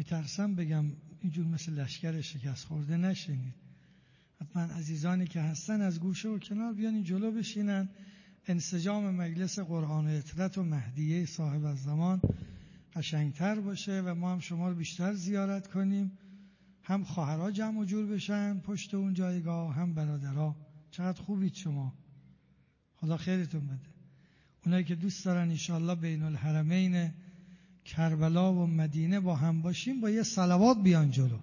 میترسم بگم اینجور مثل لشکر شکست خورده نشینید. حتما عزیزانی که هستن از گوشه و کنار بیان این جلو بشینن. انسجام مجلس قرآن و اطرت و مهدیه صاحب الزمان قشنگتر باشه و ما هم شما رو بیشتر زیارت کنیم، هم خواهرها جمع و جور بشن پشت اون جایگاه، هم برادرها. چقدر خوبید شما، خدا خیرتون بده. اونایی که دوست دارن انشاءالله بین الحرمین کربلا و مدینه با هم باشیم، با یه صلوات بیان جلو.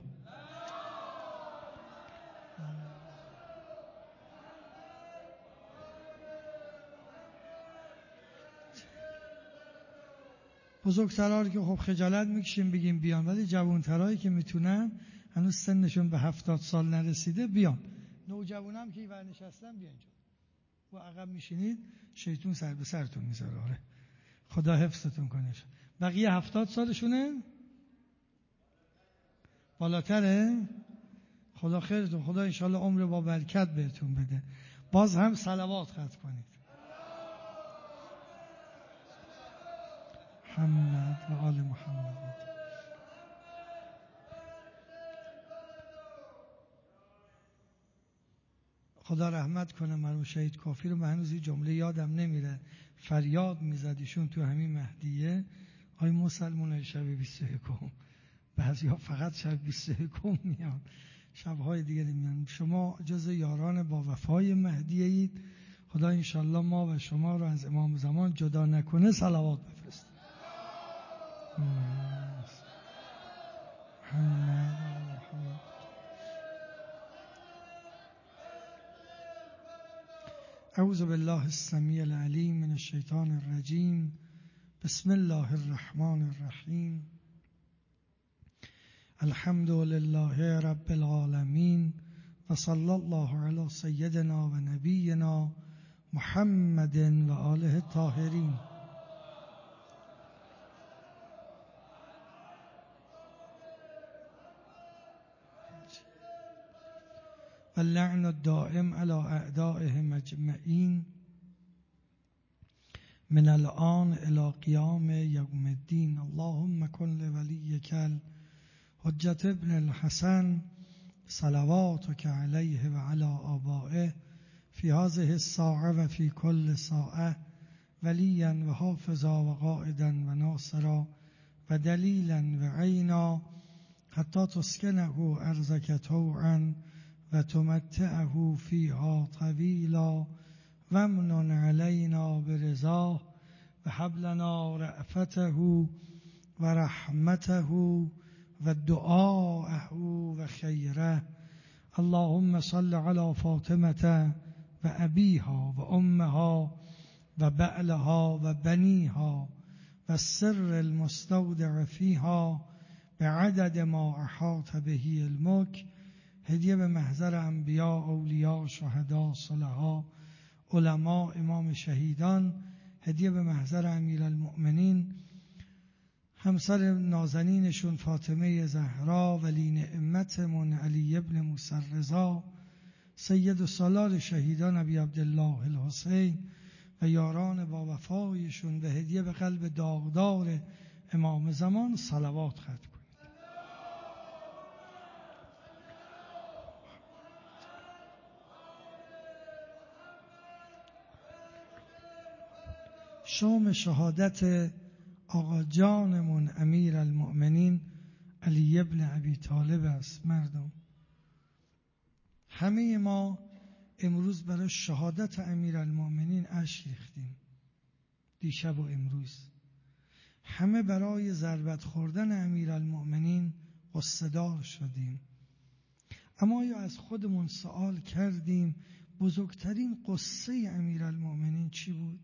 بزرگترها که خب خجالت میکشیم بگیم بیان، ولی جوانترهایی که میتونن هنوز سنشون به 70 سال نرسیده بیان. نوجوانم که اینور نشستن بیان جلو. و عقب میشینید شیطون سر به سرتون میذاره. آره خدا حفظتون کنه. بقیه 70 سالشونه؟ بالاتره؟ خدا خیرتون، خدا انشالله عمر با برکت بهتون بده. باز هم صلوات ختم کنید. محمد و آل محمد. خدا رحمت کنه مرحوم شهید کافی رو. من هنوز این جمله یادم نمیره، فریاد میزدیشون تو همین مهدیه: آی مسلمانای شب 21. بعضیا فقط شب 21 میان، شبهای دیگه نمیان. شما جز یاران با وفای مهدیه اید. خدا انشالله ما و شما رو از امام زمان جدا نکنه. صلوات بفرستید. اعوذ بالله السمیع العلیم من الشیطان الرجیم. بسم الله الرحمن الرحیم. الحمد لله رب العالمین و صلی الله علی سیدنا و نبینا محمد و آله الطاهرین. واللعن الدائم على اعدائهم اجمعین من الآن الى قیام یوم الدین. اللهم کن لولیک الحجة ابن الحسن صلواتک علیه و علی آبائه فی هذه الساعه و فی کل ساعه ولیا و حافظا و قائدا و ناصرا و دلیلا و عینا حتی تسکنه ارضک طوعا و تمتعه فیها طویلا و امنن علینا برضاه و هب لنا رأفته و رحمته و دعاءه و خیره. اللهم صل علی فاطمه و ابیها و امها و بعلها و بنیها و السر المستودع فیها بعدد ما احاط به علمک. هدیه به محضر انبیاء، اولیاء، شهدا، صلحا، علما، امام شهیدان. هدیه به محضر امیرالمؤمنین همسر نازنینشون فاطمه زهرا، ولی نعمتمون علی ابن موسی رضا، سید و سالار شهیدان ابی عبدالله الحسین و یاران با وفایشون. به هدیه به قلب داغدار امام زمان صلوات ختم کنید. شام شهادت آقا جانمون امیر المؤمنین علی ابن ابی طالب است. مردم همه ما امروز برای شهادت امیر المؤمنین اشک ریختیم. دیشب و امروز همه برای ضربت خوردن امیر المؤمنین غصه دار شدیم. اما آیا از خودمون سوال کردیم بزرگترین قصه امیر المؤمنین چی بود؟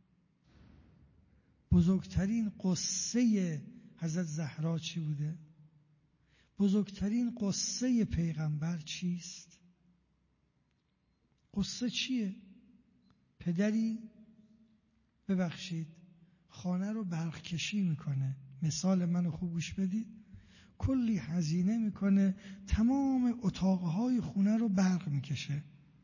بزرگترین قصه حضرت زهرا چی بوده؟ بزرگترین قصه پیغمبر چیست؟ قصه چیه؟ پدری ببخشید خانه رو برق کشی میکنه، مثال منو خوب گوش بدید، کلی هزینه میکنه، تمام اتاقهای خونه رو برق میکشه،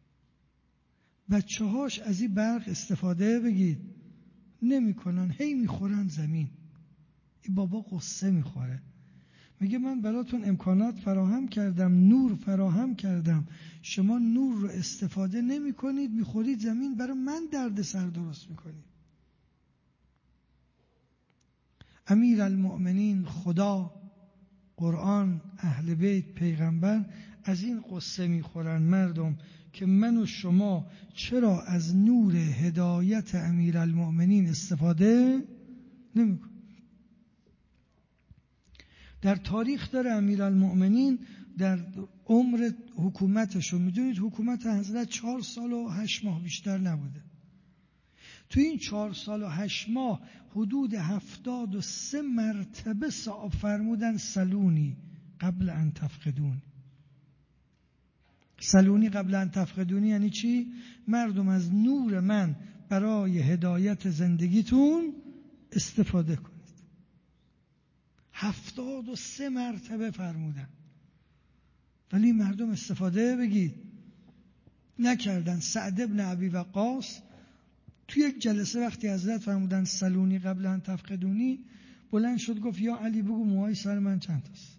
بچه‌هاش از این برق استفاده بگید نمیکنن، هی میخورن زمین. این بابا قصه میخوره. میگه من براتون امکانات فراهم کردم، نور فراهم کردم، شما نور رو استفاده نمی کنید، میخورید زمین، برای من درد سر درست میکنید. امیر المؤمنین، خدا، قرآن، اهل بیت، پیغمبر از این قصه میخورن مردم که من و شما چرا از نور هدایت امیر المؤمنین استفاده نمی کنیم. در تاریخ داره امیر المؤمنین در عمر حکومتشو، میدونید حکومت حضرت 4 سال و 8 ماه بیشتر نبوده. تو این 4 سال و 8 ماه حدود 73 مرتبه فرمودن سلونی قبل ان تفقدون. سلونی قبل ان تفقدونی یعنی چی؟ مردم از نور من برای هدایت زندگیتون استفاده کنید. 73 مرتبه فرمودن، ولی مردم استفاده بگید نکردن. سعد ابن ابی وقاص تو یک جلسه وقتی حضرت فرمودن سلونی قبل ان تفقدونی، بلند شد گفت یا علی بگو موهای سر من چند تاست.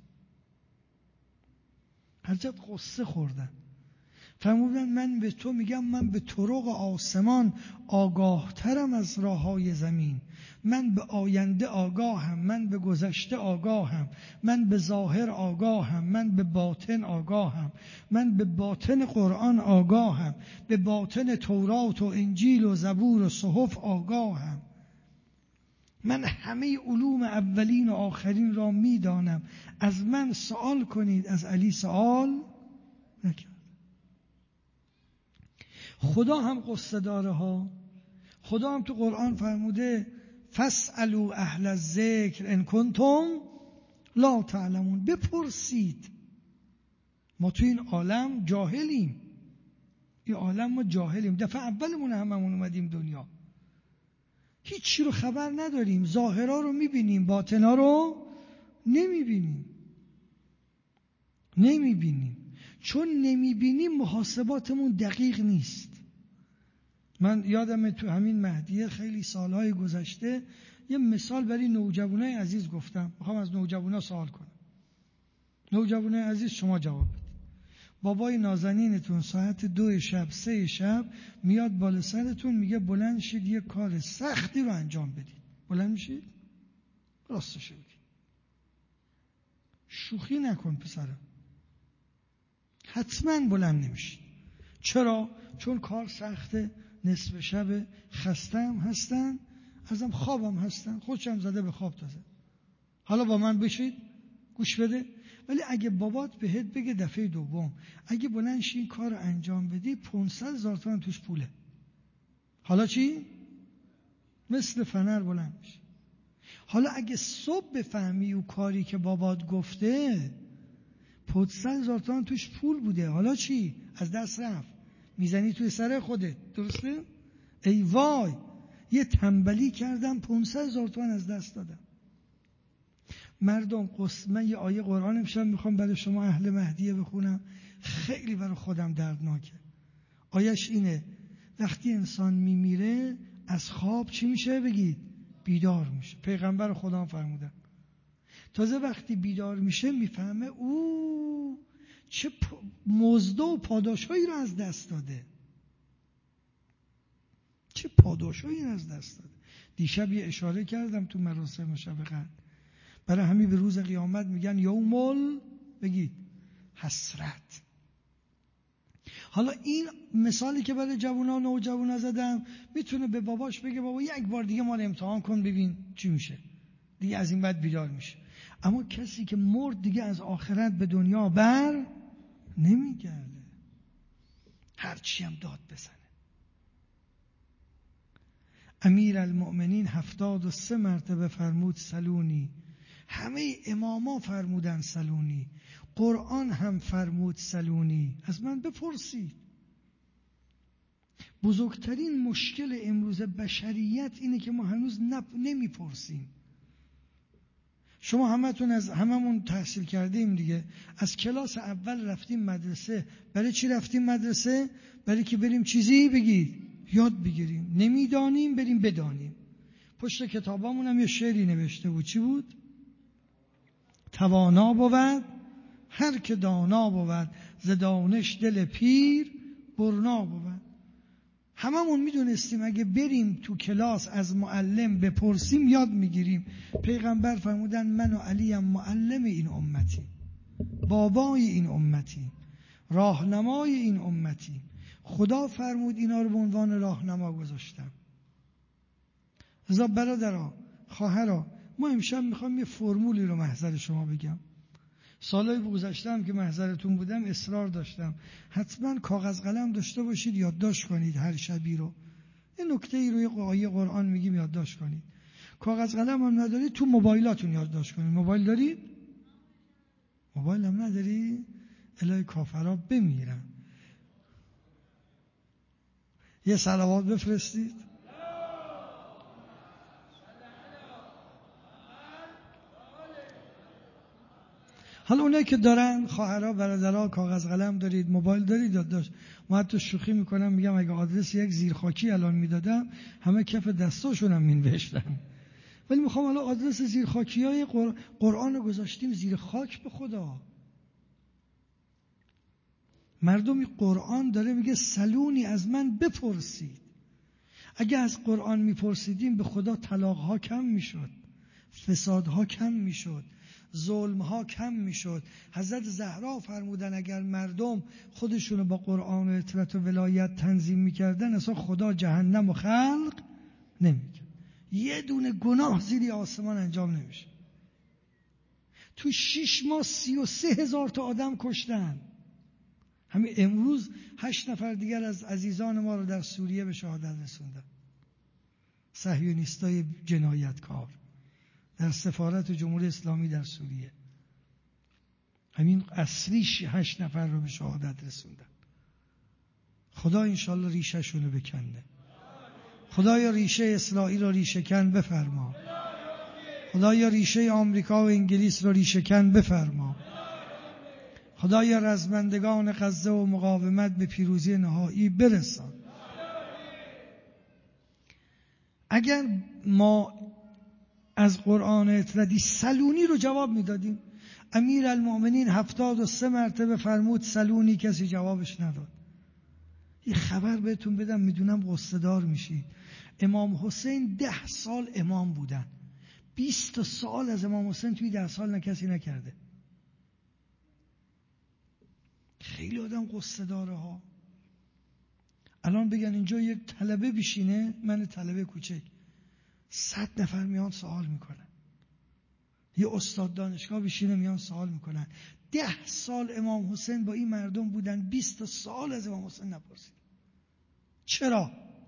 حضرت قصه خوردن، فرمودن من به تو میگم من به طرق آسمان آگاه ترم از راه های زمین، من به آینده آگاهم، من به گذشته آگاهم، من به ظاهر آگاهم، من به باطن آگاهم، من به باطن قرآن آگاهم، به باطن تورات و انجیل و زبور و صحف آگاهم، من همه علوم اولین و آخرین را میدانم، از من سوال کنید، از علی سوال نکرد. خدا هم قصه داره ها. خدا هم تو قرآن فرموده فاسألوا اهل الذکر ان کنتم لا تعلمون. بپرسید. ما تو این عالم جاهلیم، این عالم ما جاهلیم، دفعه اولمون هممون اومدیم دنیا، هیچی رو خبر نداریم، ظاهرا رو میبینیم، باطنا رو نمیبینیم. چون نمیبینیم محاسباتمون دقیق نیست. من یادمه تو همین مهدیه خیلی سالهای گذشته یه مثال برای نوجوانای عزیز گفتم. میخوام از نوجوانا سوال کنم. نوجوانای عزیز شما جواب بدید. بابای نازنینتون ساعت 2 شب 3 شب میاد بالا سرتون میگه بلند شید یه کار سختی رو انجام بدید. بلند میشید؟ راستش بگید. شوخی نکن پسرم. حتما بلند نمیشید. چرا؟ چون کار سخته، نصف شب، خستم هستن، ازم خوابم هستن، خودشم زده به خواب تازه. حالا با من بشید گوش بده. ولی اگه بابات بهت بگه دفعه دوم اگه بلند شی این کار رو انجام بدی 500,000 تومان توش پوله، حالا چی؟ مثل فنر بلند میشه. حالا اگه صبح بفهمی او کاری که بابات گفته 500,000 تومان توش پول بوده، حالا چی؟ از دست رفت، میزنی توی سر خودت. درسته؟ ای وای یه کردم 500,000 تومان از دست دادم. مردم من یه آیه قرآن امشب میخوام برای شما اهل مهدیه بخونم، خیلی برای خودم دردناکه. آیش اینه وقتی انسان میمیره از خواب چی میشه؟ بگید بیدار میشه. پیغمبر خدا فرمودن تازه وقتی بیدار میشه میفهمه او چه مزد و پاداشایی رو از دست داده، چه پاداشایی رو از دست داده. دیشب یه اشاره کردم تو مراسم شب قدر، برای همین به روز قیامت میگن یومل بگید حسرت. حالا این مثالی که برای جوونا و نوجوانا زدم میتونه به باباش بگه بابا یک بار دیگه ما رو امتحان کن ببین چی میشه، دیگه از این بعد بیدار میشه. اما کسی که مرد دیگه از آخرت به دنیا بر نمیگرده، هرچی هم داد بزنه. امیر المؤمنین 73 مرتبه فرمود سلونی. همه اماما فرمودن سلونی، قرآن هم فرمود سلونی. از من بپرسید. بزرگترین مشکل امروز بشریت اینه که ما هنوز نمیپرسیم. شما همتون از هممون تحصیل کردیم دیگه، از کلاس اول رفتیم مدرسه. برای چی رفتیم مدرسه؟ برای که بریم چیزی بگید یاد بگیریم. نمیدانیم بریم بدانیم. پشت کتابامون هم یه شعری نوشته بود. چی بود؟ توانا بود، هر که دانا بود ز دانش دل پیر برنا بود. هممون میدونستیم اگه بریم تو کلاس از معلم بپرسیم یاد میگیریم. پیغمبر فرمودن من و علیم معلم این امتی، بابای این امتی، راهنمای این امتی. خدا فرمود اینا رو به عنوان راهنما گذاشتم. لذا برادرها، خواهرها، ما امشب میخوام یه فرمولی رو محضر شما بگم. سالهای گذشتم که محضرتون بودم اصرار داشتم حتما کاغذ قلم داشته باشید، یادداشت کنید هر شبی رو. این نکته ای روی آیه قرآن میگیم یادداشت کنید. کاغذ قلم هم ندارید تو موبایلاتون یادداشت کنید. موبایل دارید؟ موبایل هم نداری؟ الهی کافرها بمیرن. یه صلوات بفرستید. حالا اونایی که دارن، خواهرها، برادرها، کاغذ قلم دارید، موبایل دارید، یادداشت. ما حتی شوخی میکنم میگم اگه آدرس یک زیرخاکی الان میدادم همه کف دستاشون هم مینوشتن. ولی میخوام حالا آدرس زیرخاکیای قرآن رو گذاشتیم زیر خاک. به خدا مردم قرآن داره میگه سلونی از من بپرسید. اگه از قرآن میپرسیدیم به خدا طلاقها کم میشد، فسادها کم میشد، ظلمها کم میشد. حضرت زهرا فرمودن اگر مردم خودشونو با قرآن و اطاعت و ولایت تنظیم میکردن اصلا خدا جهنم و خلق نمیکرد. یه دونه گناه زیر آسمان انجام نمیشه. تو 6 ماه 33,000 تا آدم کشتن. همین امروز 8 نفر دیگر از عزیزان ما رو در سوریه به شهادت رسوندن. صهیونیستای جنایتکار در سفارت جمهوری اسلامی در سوریه. همین عصری 8 نفر رو به شهادت رسوندن. خدا انشالله ریشه‌شون رو بکنه. خدایا ریشه اسرائیل رو ریشه کن بفرما. خدایا ریشه آمریکا و انگلیس رو ریشه کن بفرما. خدایا رزمندگان غزه و مقاومت به پیروزی نهایی برسان. اگر ما از قرآن اطلاعی سلونی رو جواب میدادیم، امیر المؤمنین 73 مرتبه فرمود سلونی، کسی جوابش نداد. یه خبر بهتون بدم، میدونم غصه دار میشید. امام حسین 10 سال امام بودن. 20 سال از امام حسین توی 10 سال کسی نکرده. خیلی آدم غصه داره ها. الان بگن اینجا یه طلبه بشینه، من طلبه کوچک، 100 نفر میان سوال میکنن. یه استاد دانشگاه بشینه میان سوال میکنن. 10 سال امام حسین با این مردم بودن، 20 سال از امام حسین نپرسید. چرا؟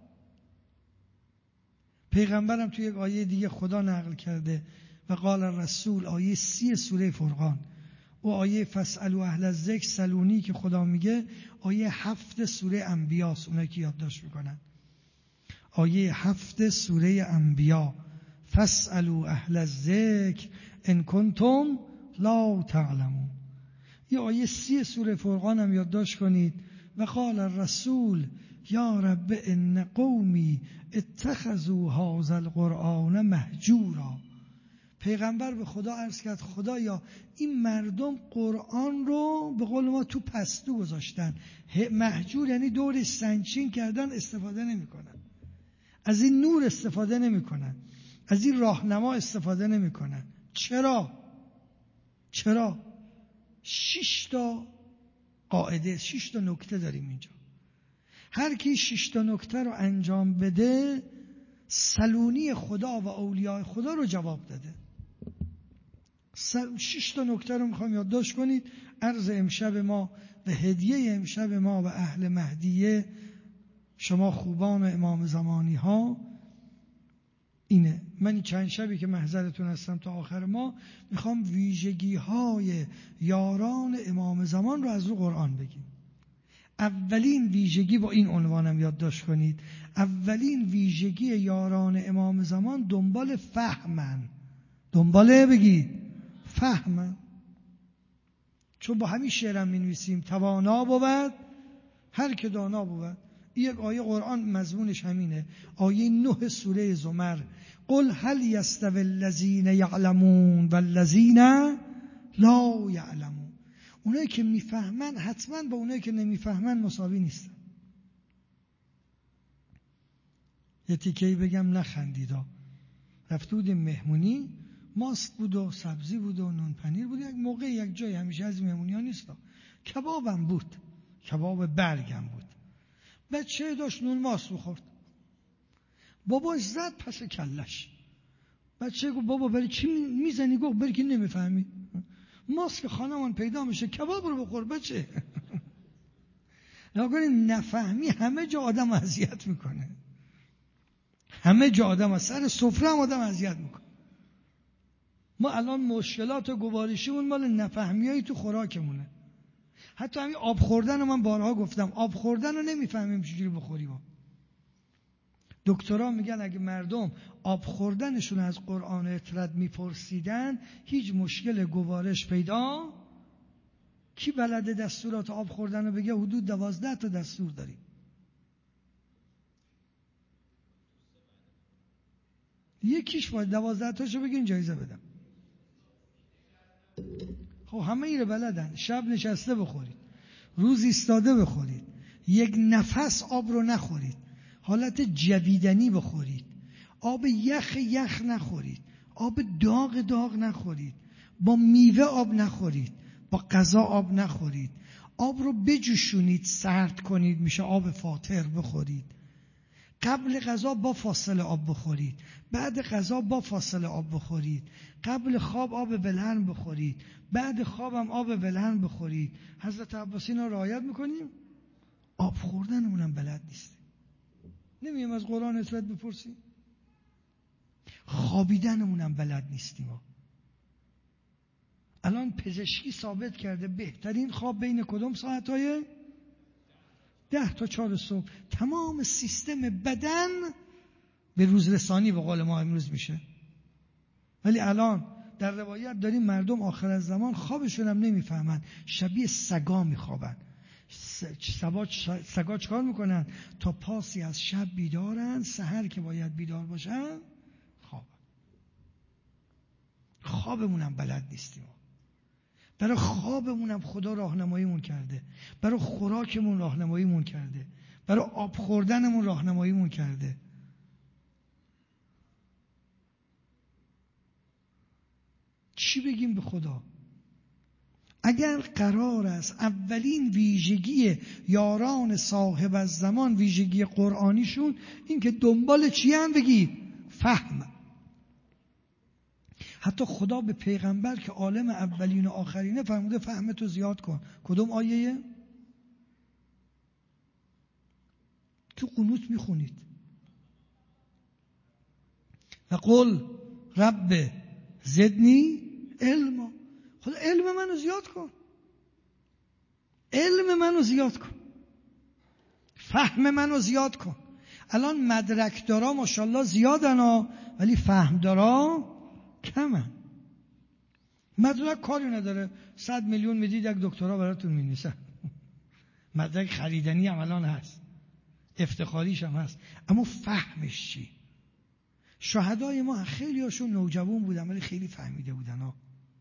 پیغمبرم توی یک آیه دیگه خدا نقل کرده و قال الرسول، آیه 30 سوره فرقان، و آیه فاسألوا اهل الذکر سلونی که خدا میگه آیه 7 سوره انبیاء. اونایی که یادداشت میکنن آیه 7 سوره انبیاء، فاسألوا اهل الذکر ان کنتم لا تعلمون. یه آیه 30 سوره فرقان هم یادداشت کنید. و قال الرسول یا رب ان قومی اتخذوا هذا القرآن مهجورا. پیغمبر به خدا عرض کرد خدایا این مردم قرآن رو به قول ما تو پستو گذاشتن. مهجور یعنی دورش سنگچین کردن، استفاده نمی کنن. از این نور استفاده نمی کنن. از این راهنما استفاده نمی کنن. چرا؟ 6 تا قاعده، 6 تا نکته داریم اینجا. هر کی 6 تا نکته رو انجام بده سلونی خدا و اولیاء خدا رو جواب داده. 6 تا نکته رو میخوام یادداشت کنید. عرض امشب ما و هدیه امشب ما و اهل مهدیه، شما خوبان و امام زمانی ها، اینه. من چند شبی که محضرتون هستم تا آخر ما میخوام ویژگی های یاران امام زمان رو از رو قرآن بگیم. اولین ویژگی، با این عنوانم یادداشت کنید، اولین ویژگی یاران امام زمان دنبال فهمن. دنباله بگید فهمن. چون با همین شعرم می‌نویسیم توانا بود هر که دانا بود. یک آیه قرآن مضمونش همینه. آیه 9 سوره زمر، قل هل یستوی الذین یعلمون والذین لا یعلمون. اونایی که میفهمن حتما با اونایی که نمیفهمن مساوی نیستن. یه تیکه‌ای بگم نخندیدا. رفته بودیم مهمونی، ماست بود و سبزی بود و نون پنیر بود. یک موقع یک جای، همیشه از مهمونی ها نیست، کبابم بود، کباب برگم بود. بچه داشت نون ماست بخورد، باباش زد پس کلش. بچه گفت بابا برای چی میزنی؟ گفت برای که نمیفهمی، ماست که خانمان پیدا میشه، کباب رو بخور بچه. نکنین نفهمی همه جا آدم اذیت میکنه، همه جا آدم سر سفره هم آدم اذیت میکنه. ما الان مشکلات و گوارشیمون مال نفهمیایی تو خوراکمونه. حتی همین آب خوردن رو من بارها گفتم، آب خوردن رو نمیفهمیم چجوری بخوریم. دکترها میگن اگه مردم آب خوردنشون از قرآن اطرد میپرسیدن هیچ مشکل گوارش پیدا. کی بلده دستورات آب خوردن رو بگه؟ حدود 12 تا دستور داریم. یکیش باید 12 تاشو بگین جایزه بدم. خب همه ایره بلدن. شب نشسته بخورید، روز ایستاده بخورید، یک نفس آب رو نخورید، حالت جویدنی بخورید، آب یخ نخورید، آب داغ نخورید، با میوه آب نخورید، با غذا آب نخورید، آب رو بجوشونید سرد کنید میشه آب فاتر بخورید، قبل غذا با فاصله آب بخورید، بعد غذا با فاصله آب بخورید، قبل خواب آب بلند بخورید، بعد خوابم آب بلند بخورید. حضرت عباسی اینا رعایت میکنیم؟ آب خوردنمونم بلد نیستیم. نمیم از قرآن اطرد بپرسیم؟ خوابیدنمونم بلد نیستیم. الان پزشکی ثابت کرده بهترین خواب بین کدوم ساعتهای؟ 10 تا 4 صبح. تمام سیستم بدن به روز رسانی به قول ما امروز میشه. ولی الان در روایت داریم مردم آخر از زمان خوابشون هم نمیفهمن، شبیه سگا میخوابن. سگا چکار میکنن؟ تا پاسی از شب بیدارن، سحر که باید بیدار باشن خوابمونم بلد نیستیم. برای خوابمونم خدا راهنماییمون کرده، برای خوراکمون راهنماییمون کرده، برای آب خوردنمون راهنماییمون کرده. چی بگیم به خدا؟ اگر قرار است اولین ویژگی یاران صاحب الزمان، ویژگی قرآنیشون این که دنبال چی هم بگی؟ فهم. حتی خدا به پیغمبر که عالم اولین و آخرینه فرموده فهمتو زیاد کن. کدوم آیه؟ تو قنوت میخونید و قل رب زدنی علما. خدا علم منو زیاد کن، علم منو زیاد کن، فهم منو زیاد کن. الان مدرک دارا ماشاءالله زیادن ها، ولی فهم دارا کمن. مدرک کاری نداره، 100 میلیون میدید یک دکترا براتون مینویسن. مدرک خریدنی هم الان هست، افتخاریش هم هست، اما فهمش چی؟ شهدای ما خیلی هاشون نوجوان بودن ولی خیلی فهمیده بودن ها.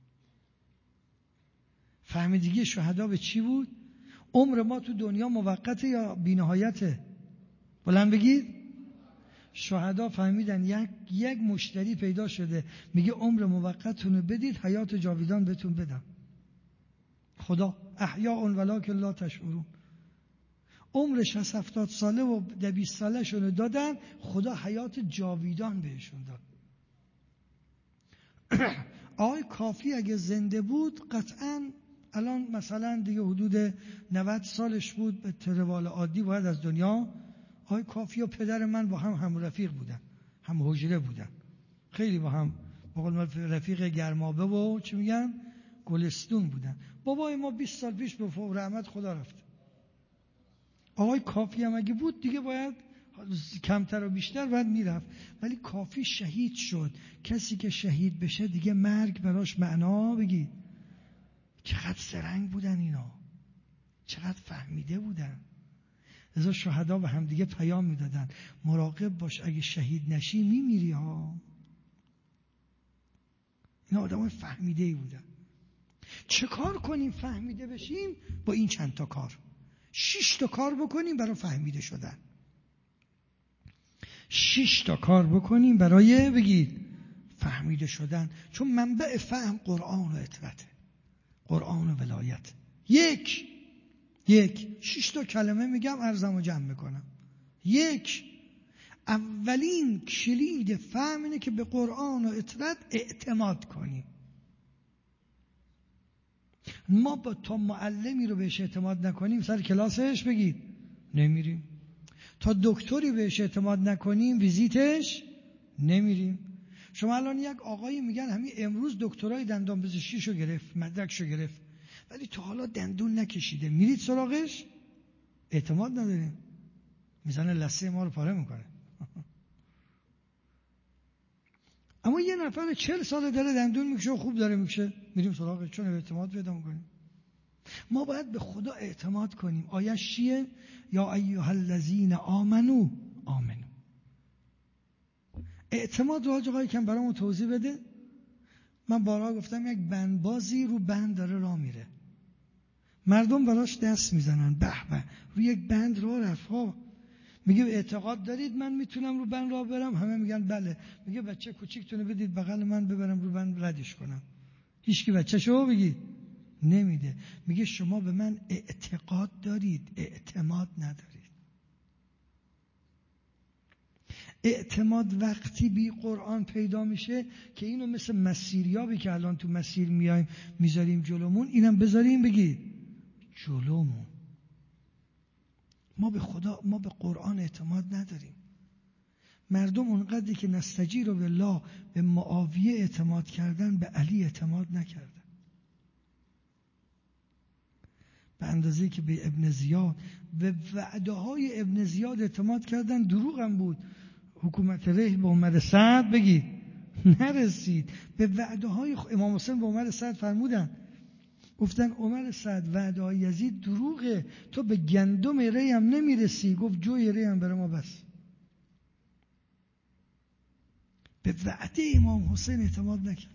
فهمیدگی شهدا به چی بود؟ عمر ما تو دنیا موقته یا بی‌نهایته؟ بلند بگید. شهدا فهمیدن یک مشتری پیدا شده میگه عمر موقتتون رو بدید حیات جاویدان بهتون بدم. خدا احیاء ولکن لا تشعرون. عمر 60-70 ساله و 20 ساله شونو دادن، خدا حیات جاویدان بهشون داد. آقای کافی اگه زنده بود قطعاً الان مثلا دیگه حدود 90 سالش بود، به روال عادی باید از دنیا. آقای کافی و پدر من با هم رفیق بودن، هم حجره بودن، خیلی با هم بقول رفیق گرمابه و چی میگن گلستون بودن. بابای ما 20 سال پیش به فوق رحمت خدا رفت. آقای کافی هم اگه بود دیگه باید کمتر و بیشتر باید میرفت، ولی کافی شهید شد. کسی که شهید بشه دیگه مرگ براش معنا بگی. چقدر سرنگ بودن اینا، چقدر فهمیده بودن. لذا شهدا به هم دیگه پیام میدادن مراقب باش اگه شهید نشی میمیری ها. اینا آدمای فهمیده ای بودن. چه کار کنیم فهمیده بشیم؟ با این چند تا کار، 6 تا کار بکنیم برای فهمیده شدن. 6 تا کار بکنیم برای بگید فهمیده شدن. چون منبع فهم قرآن و اطرته، قرآن و ولایت. یک 6 تا کلمه میگم، عرضمو جمع میکنم. اولین کلید فهم اینه که به قرآن و اطرت اعتماد کنیم. ما با تا معلمی رو بهش اعتماد نکنیم سر کلاسش بگید نمیریم. تا دکتری بهش اعتماد نکنیم ویزیتش نمیریم. شما الان یک آقایی میگن همین امروز دکترای دندان پزشکیشو گرفت، مدرکشو گرفت، ولی تا حالا دندون نکشیده، میرید سراغش؟ اعتماد نداریم، میزنه لثه ما رو پاره میکنه. اما یه نفر 40 ساله داره دندون میکشه و خوب داره میکشه، میریم سراغش چون اعتماد پیدا میکنیم. ما باید به خدا اعتماد کنیم. آیه‌اش چیه؟ یا ایها الذین آمنو. اعتماد رو آقای کم برامون توضیح بده. من بارها گفتم یک بندبازی رو بند داره راه میره، مردم براش دست میزنن، به به روی یک بند راه رفت ها. میگه اعتقاد دارید من میتونم رو بند راه برم؟ همه میگن بله. میگه بچه کوچیکتونه بدید بغل من ببرم رو بند ردش کنم. هیچکی بچه‌شو بگید نمیده. میگه شما به من اعتقاد دارید، اعتماد ندارید. اعتماد وقتی بی قرآن پیدا میشه که اینو مثل مسیریابی که الان تو مسیر میایم میذاریم جلومون، اینم بذاریم بگید جلومون. ما به خدا، ما به قرآن اعتماد نداریم. مردم اونقدری که نستجیر بالله به معاویه اعتماد کردن، به علی اعتماد نکردن. به اندازه که به ابن زیاد، به وعده های ابن زیاد اعتماد کردن. دروغ هم بود. حکومت ریح به عمر سعد بگید نرسید. به وعده های امام حسین به عمر سعد فرمودن، گفتن عمر سعد وعده های یزید دروغه، تو به گندم ری هم نمیرسی. گفت جوی ری هم برای ما بس. به وعده امام حسین اعتماد نکرد.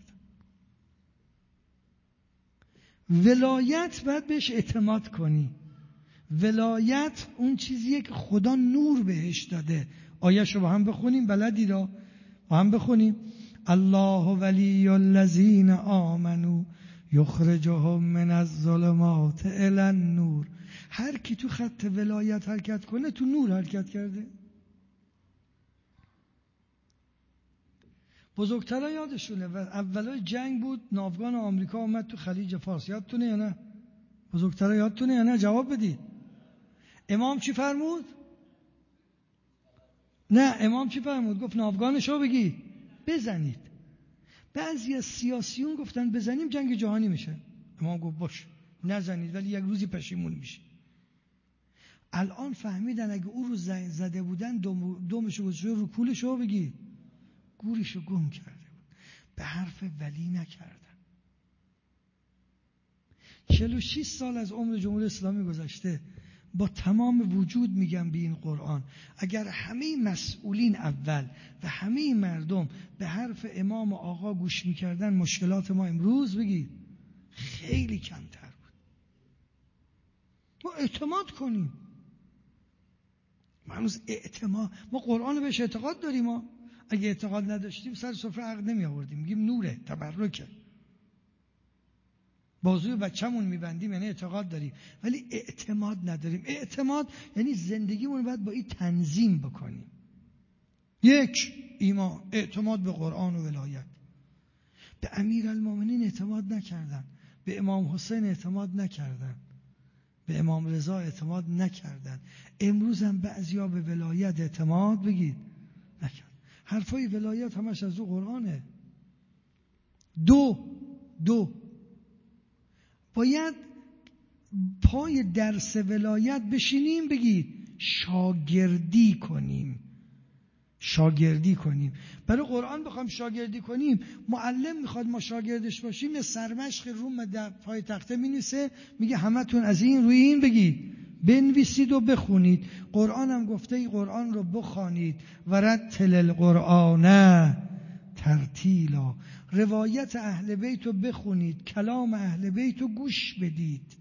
ولایت باید بهش اعتماد کنی. ولایت اون چیزیه که خدا نور بهش داده. آیه‌شو با هم بخونیم، بلدی را با هم بخونیم. الله ولی الذین آمنوا یخرجهم من الظلمات الی النور. هر کی تو خط ولایت حرکت کنه تو نور حرکت کرده. بزرگترها یادشونه و اولای جنگ بود، ناوگان آمریکا اومد تو خلیج فارس، یادتونه یا نه؟ بزرگترها یادتونه یا نه؟ جواب بدید. امام چی فرمود؟ نه، امام چی فرمود؟ گفت ناوگانشو بگید بزنید. بعضی از سیاسیون گفتن بزنیم جنگ جهانی میشه. امام گفت باش نزنید ولی یک روزی پشیمون میشه. الان فهمیدن اگه او رو زده بودن دومشو گذاشته رو کولشو بگید گورشو گم کرده بود. به حرف ولی نکردن. 46 سال از عمر جمهوری اسلامی گذشته. با تمام وجود میگم به این قرآن، اگر همه مسئولین اول و همه مردم به حرف امام و آقا گوش میکردن، مشکلات ما امروز بگید خیلی کمتر بود. ما اعتماد کنیم. ما قرآن بهش اعتقاد داریم. ما اگه اعتقاد نداشتیم سر سفره عقد نمی آوردیم. میگیم نوره، تبرکه. بازوی بچه‌مون میبندیم یعنی اعتقاد داریم، ولی اعتماد نداریم. اعتماد یعنی زندگیمون باید با این تنظیم بکنیم. یک، ایمان، اعتماد به قرآن و ولایت. به امیرالمومنین اعتماد نکردن، به امام حسین اعتماد نکردن، به امام رضا اعتماد نکردن. امروز هم بعضیا به ولایت اعتماد بگید نکرد. حرفای ولایت همش از او قرآنه. دو باید پای درس ولایت بشینیم بگید شاگردی کنیم. برای قرآن بخوام شاگردی کنیم، معلم میخواد ما شاگردش باشیم، یه سرمشق روم در پای تخته مینویسه، میگه همتون از این روی این بگید بنویسید و بخونید. قرآن هم گفته ای قرآن رو بخوانید، ورتل القرآن ترتیلا. روایت اهل بیت رو بخونید، کلام اهل بیت رو گوش بدید.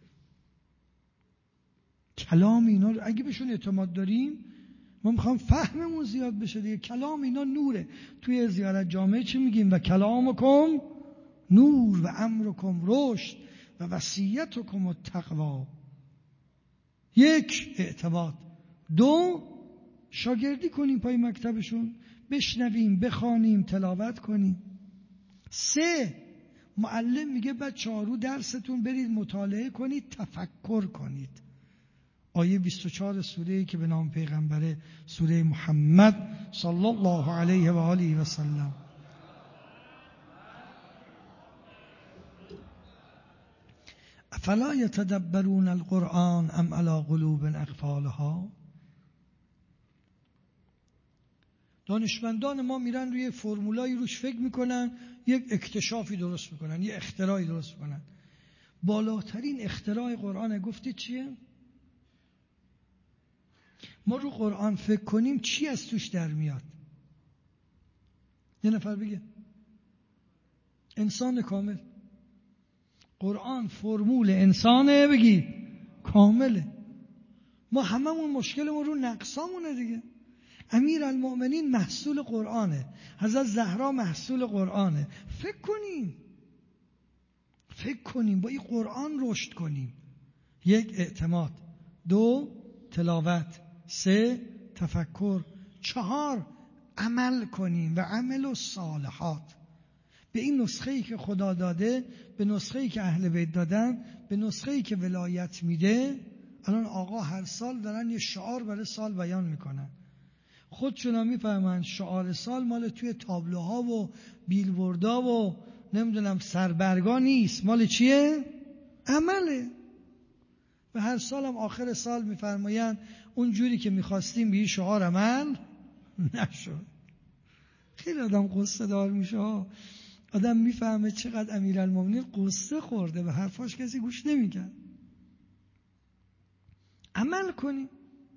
کلام اینا رو اگه بهشون اعتماد داریم، ما میخوام فهممون زیاد بشه دیگه. کلام اینا نوره. توی زیارت جامعه چی میگیم؟ و کلامکم نور و امرکم رشد و وصیتکم التقوا. یک، اعتماد. دو، شاگردی کنیم پای مکتبشون، بشنویم، بخوانیم، تلاوت کنیم. سه، معلم میگه بچه‌ها رو درستون برید مطالعه کنید، تفکر کنید. آیه 24 سوره‌ای که به نام پیغمبره، سوره محمد صلی الله علیه و آله و سلم. افلا یتدبرون القرآن ام علی قلوب اقفالها. دانشمندان ما میرن روی فرمولایی روش فکر میکنن، یک اکتشافی درست میکنن، یک اختراعی درست میکنن. بالاترین اختراع قرآن گفته چیه؟ ما رو قرآن فکر کنیم چی از توش در میاد؟ یه نفر بگه. انسان کامل. قرآن فرمول انسانه، بگید کامله. ما هممون مشکلمون رو نقصامونه دیگه. امیرالمؤمنین محصول قرآنه، حضرت زهرا محصول قرآنه. فکر کنیم با این قرآن رشد کنیم. یک، اعتماد. دو، تلاوت. سه، تفکر. چهار، عمل کنیم و عمل الصالحات. به این نسخه‌ای که خدا داده، به نسخه‌ای که اهل بیت دادن، به نسخه‌ای که ولایت میده. الان آقا هر سال دارن یه شعار برای سال بیان میکنن. خودشون هم میفهمن شعار سال مال توی تابلوها و بیلبوردها و نمیدونم سربرگا نیست، مال چیه؟ عمله. و هر سال هم آخر سال میفرمایند اون جوری که میخواستیم به این شعار عمل نشد. خیلی آدم قصه دار میشه. آدم میفهمه چقدر امیرالمومنین قصه خورده و حرفاش کسی گوش نمیکرد. عمل کنیم.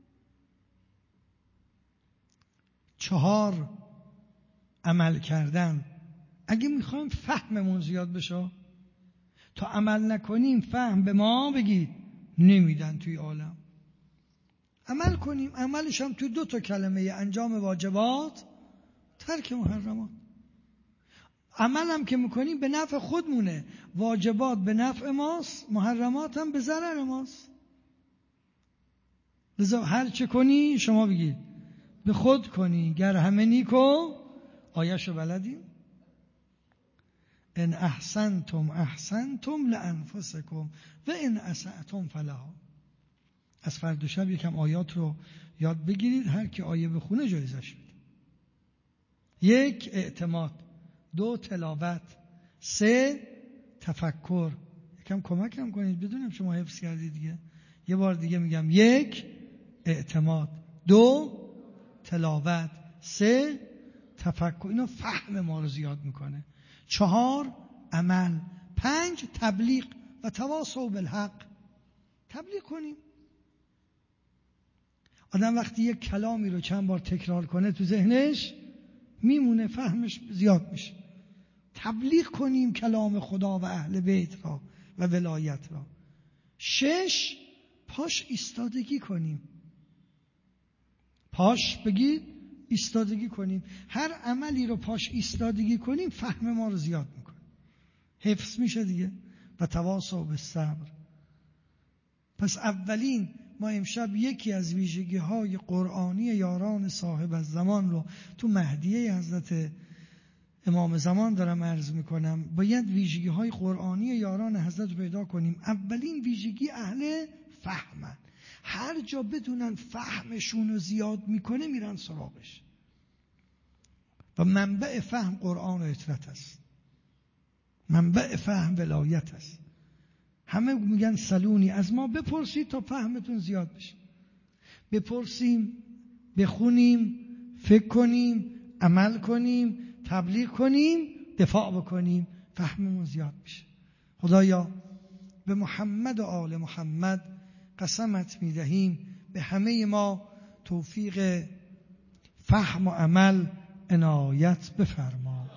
چهار، عمل کردن. اگه میخوایم فهممون زیاد بشه، تا عمل نکنیم فهم به ما بگید نمیدن توی عالم. عمل کنیم. عملش هم تو 2 کلمه: انجام واجبات، ترک محرمات. عمل هم که میکنیم به نفع خودمونه. واجبات به نفع ماست، محرمات هم به ضرر ماست. لذا هر چه کنی شما بگید به خود کنی گر همه نیکو. آیه‌شو بلدیم؟ ان احسنتم احسنتم لانفسکم و ان اسأتم فلها. از فردا شب یکم آیات رو یاد بگیرید، هر کی آیه بخونه جایزش بده. 1، اعتماد. 2، تلاوت. 3، تفکر. یکم کمکم کنید بدونم شما حفظ کردید دیگه. یه بار دیگه میگم: 1، اعتماد. 2، تلاوت. 3، تفکر. اینا فهم ما رو زیاد میکنه. 4، عمل. 5، تبلیغ و تواصوا بالحق. تبلیغ کنیم. آدم وقتی یک کلامی رو چند بار تکرار کنه تو ذهنش میمونه، فهمش زیاد میشه. تبلیغ کنیم کلام خدا و اهل بیت را و ولایت را. 6، پاش ایستادگی کنیم. پاش بگید ایستادگی کنیم. هر عملی رو پاش ایستادگی کنیم فهم ما رو زیاد میکنه، حفظ میشه دیگه. و تواصوا بالصبر. پس اولین ما امشب یکی از ویژگی‌های قرآنی یاران صاحب الزمان رو تو مهدیه حضرت امام زمان دارم عرض میکنم. باید ویژگی‌های قرآنی یاران حضرت پیدا کنیم. اولین ویژگی اهل فهمن. هر جا بدونن فهمشون رو زیاد میکنه میرن سراغش. و منبع فهم قرآن و اطرت است. منبع فهم ولایت است. همه میگن سلونی، از ما بپرسید تا فهمتون زیاد بشه. بپرسیم، بخونیم، فکر کنیم، عمل کنیم، تبلیغ کنیم، دفاع بکنیم، فهممون زیاد بشه. خدایا به محمد و آل محمد قسمت میدهیم به همه ما توفیق فهم و عمل عنایت بفرما.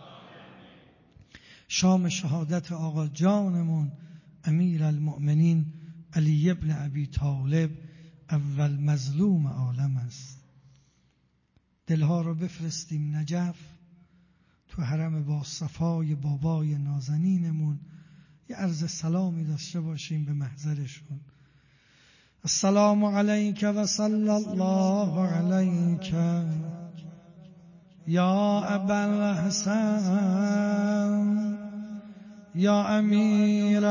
شام شهادت آقا جانمون امیر المؤمنین علی ابن ابی طالب اول مظلوم عالم است. دلها رو بفرستیم نجف، تو حرم با صفای بابای نازنینمون یه عرض سلامی داشته باشیم به محضرشون. السلام علیک و صلی الله علیک یا ابا الحسن یا امیر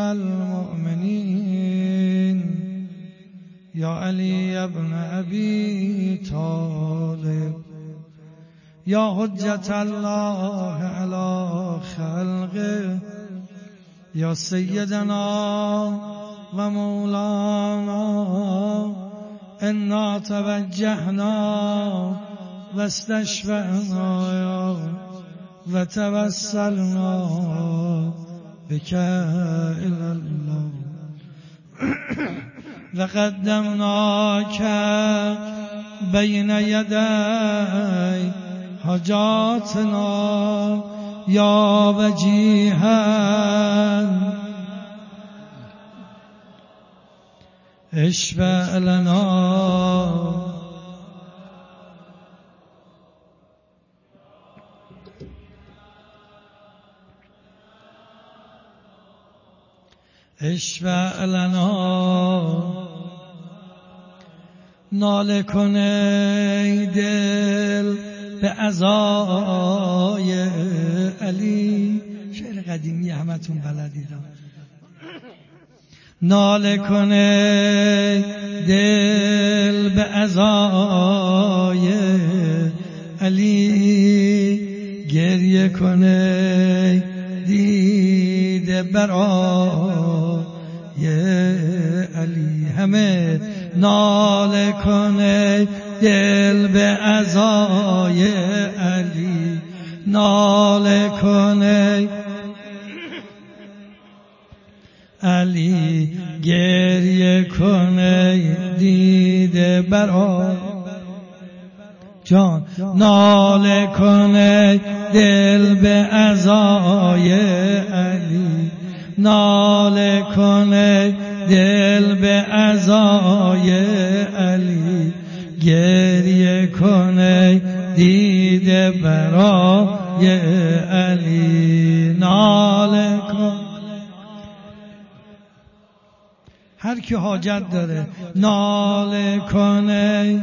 المؤمنین یا علی ابن ابی طالب یا حجت الله علی خلقه یا سیدنا و مولانا انا توجهنا و استشفعنا و توسلنا بك الی الله و قدمناک بین یدی حاجاتنا یا وجیها اشفع لنا. اشفع لنا. ناله کن ای دل به عزای علی. شعر قدیمی همتون بلدیدم. ناله کن ای دل به عزای علی، گریه کن ای دیده برای علی. همه ناله کن ای دل به عزای علی، ناله کن ای علی، گریه کن ای دیده برای جان. ناله کن ای دل به عزای علی، ناله کن ای دل به عزای علی، گریه کن ای دیده برای علی. ناله کن هر کی حاجت داره، ناله کن ای،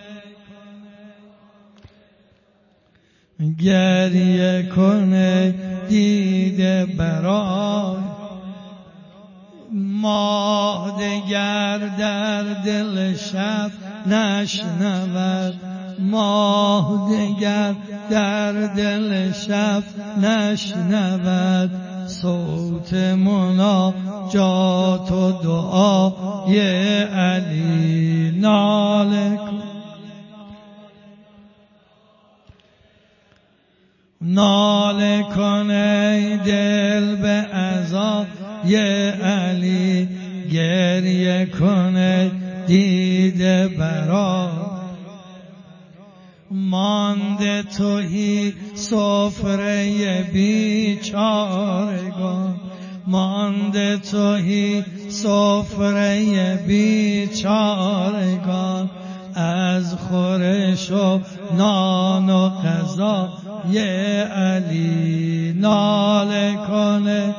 گریه کن ای دیده برای ماه. دگر در دل شب نشنود، ماه دگر در دل شب نشنود صوت مناجات و دعای علی. ناله کن، ناله کن ای دل به عزای علی، گریه کن ای دیده برای مانده تویی سفره بیچارگان، مانده تویی سفره بیچارگان از خورش و نان و غذای علی. ناله کنه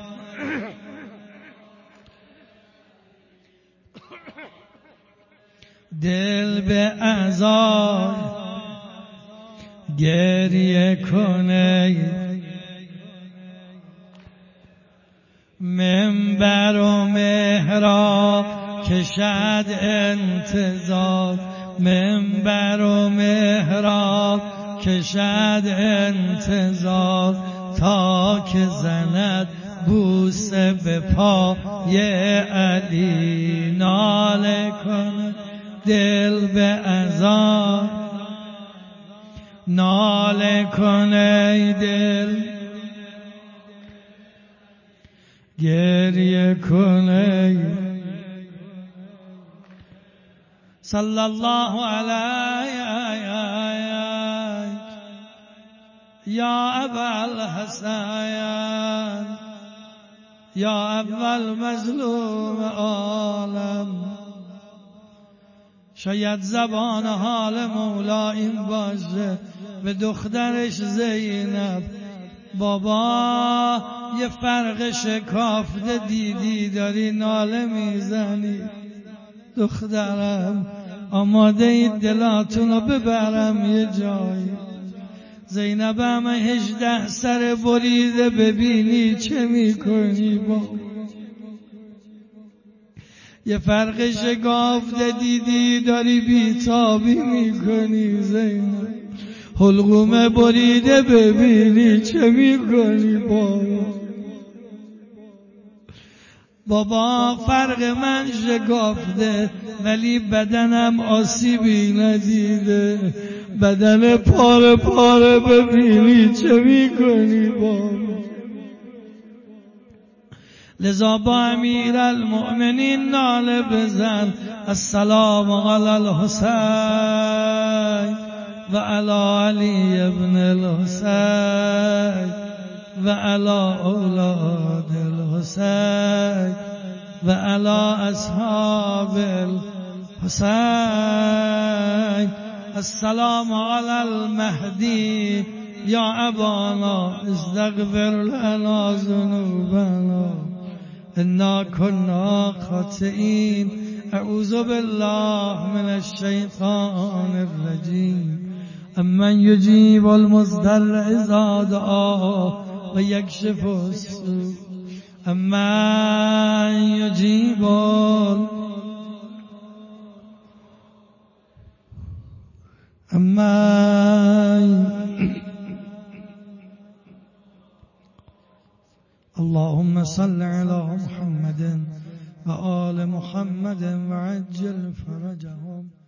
دل به عزای، گریه کنه منبر و محراب کشد انتظار، منبر و محراب کشد انتظار تا که زند بوسه به پای علی. ناله کن دل به عزا، ناله کن ای دل، گریه کن ای. صلی الله علیه یا ابا الحسین یا اول مظلوم عالم. شاید زبان حال مولا این باشه به دخترش زینب، بابا یه فرق شکافته دیدی داری ناله میزنی، دخترم آماده ای دلاتونو ببرم یه جایی. زینبم 18 سر بریده، ببینی چه میکنی بابا. یه فرق شکافته دیدی داری بیتابی میکنی زینب، حلقوم بریده ببینی چه میکنی بابا. بابا فرق من شکافته ولی بدنم آسیبی ندیده، بدن پاره پاره ببینی چه میکنی بابا. لذا با امیر المؤمنین ناله بزن السلام علی الحسین و علی علی ابن الحسین و علی اولاد الحسین و علی اصحاب الحسین. السلام علی المهدی یا ابانا استغفر لنا ذنوبنا انا كنا خاطئین. اعوذ بالله من الشیطان الرجیم. امن یجیب المضطر اذا دعا و یکشف السوء. امن یجیب اللهم صل على محمد و آل محمد و عجل فرجهم.